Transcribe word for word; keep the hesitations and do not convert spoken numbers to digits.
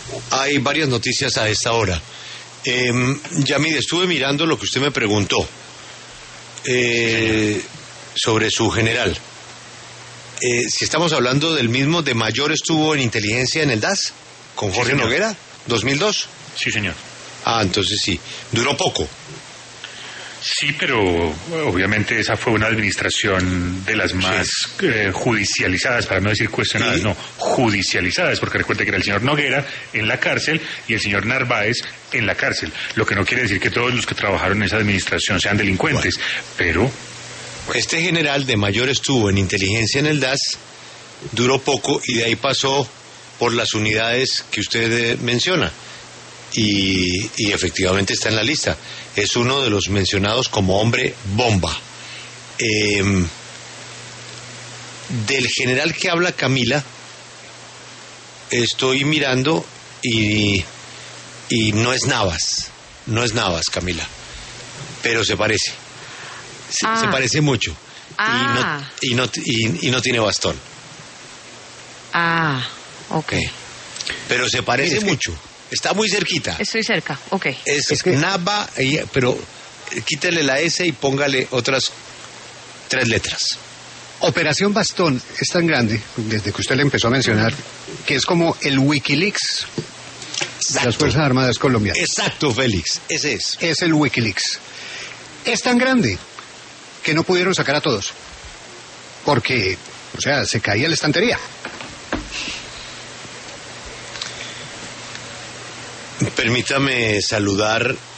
Hay varias noticias a esta hora. Eh, Yamid, estuve mirando lo que usted me preguntó eh, sobre su general. Eh, si estamos hablando del mismo, de mayor estuvo en inteligencia en el D A S, con Jorge sí, Noguera, dos mil dos. Sí, señor. Ah, entonces sí. Duró poco. Sí, pero obviamente esa fue una administración de las más sí. eh, judicializadas, para no decir cuestionadas, sí. no, judicializadas, porque recuerde que era el señor Noguera en la cárcel y el señor Narváez en la cárcel, lo que no quiere decir que todos los que trabajaron en esa administración sean delincuentes, bueno. pero... Este general de mayor estuvo en inteligencia en el D A S, duró poco y de ahí pasó por las unidades que usted eh, menciona. Y, y efectivamente está en la lista. Es uno de los mencionados como hombre bomba. Eh, del general que habla Camila, estoy mirando y, y no es Navas, no es Navas, Camila, pero se parece, se, ah. se parece mucho ah. y, no, y, no, y, y no tiene bastón. Ah, ok. Eh, pero se parece mucho. Está muy cerquita. Estoy cerca, ok. Es, es que... Nava, pero quítale la S y póngale otras tres letras. Operación Bastón es tan grande, desde que usted le empezó a mencionar, que es como el Wikileaks de las Fuerzas Armadas colombianas. Exacto, Félix, ese es. Es el Wikileaks. Es tan grande que no pudieron sacar a todos, porque, o sea, se caía la estantería. Permítame saludar